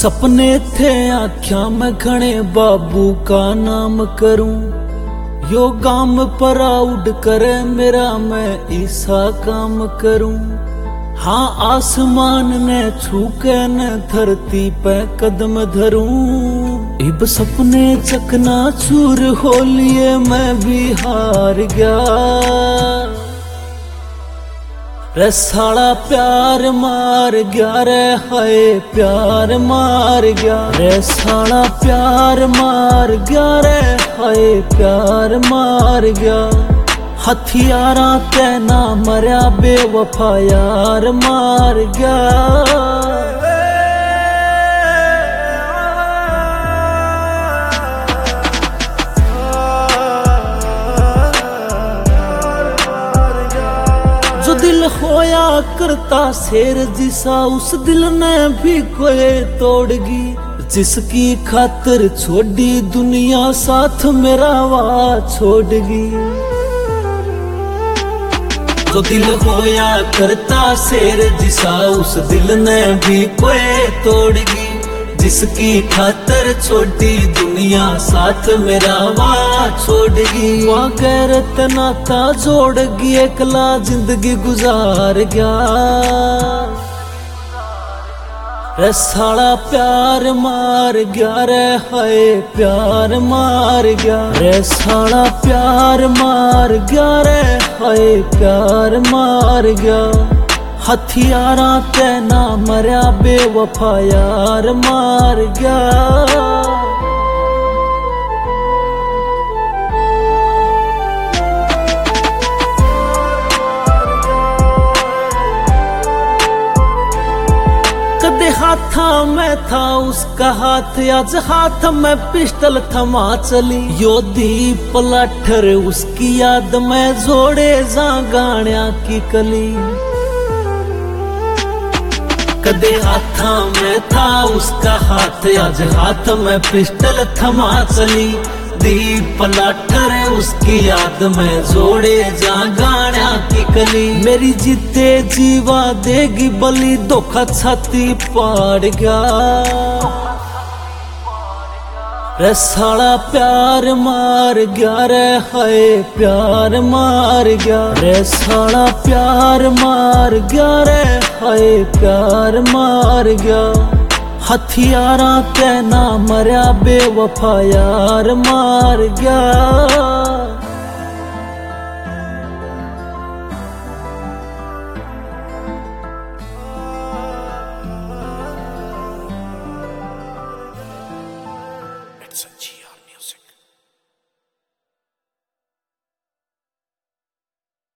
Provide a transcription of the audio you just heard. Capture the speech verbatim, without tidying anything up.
सपने थे आख्या मैं घने बाबू का नाम करूं, यो गाम प्राउड करे मेरा मैं ऐसा काम करूं। हाँ आसमान ने छूके न धरती पे कदम धरूं, इब सपने चकना चूर हो लिए मैं भी हार गया। रे साला प्यार मार गया रे, हाय प्यार मार गया रे, साला प्यार मार गया रे, हाय प्यार मार गया। हथियारा ते ना मरया बेवफा यार मार गया। जो दिल होया करता शेर जिसा, उस दिल ने भी कोई तोड़गी, जिसकी खातिर छोड़ी दुनिया साथ मेरा वा छोड़गी। जो दिल होया करता शेर जिसा, उस दिल ने भी कोई तोड़गी, जिसकी खातर छोटी दुनिया साथ मेरा वा छोड़गी। वहाँ गैरत नाता जोड़गी, एकला जिंदगी गुजार गया। रे साला प्यार मार गया रे, हाय प्यार मार गया रे, साला प्यार मार गया रे, हाय प्यार मार गया। हथियारा ते ना मरया बेवफा यार मार गया। हाथा में था उसका हाथ, आज हाथ में पिस्टल थमा चली, यो दीप लठर उसकी याद में जोड़े जा गाण्या की कली। कदे हाथा में था उसका हाथ, आज हाथ में पिस्टल थमा चली, दीप लाठर उसकी याद में जोड़े जा गाण्या की कली। मेरी जीते जीवा देगी बली, धोखा छाती पाड़ गया। रे साला प्यार मार गया रे, हाय प्यार मार गया रे, साला प्यार मार गया रे, हाय प्यार मार गया। हथियारा ते ना मरया बेवफा यार मार गया। It's a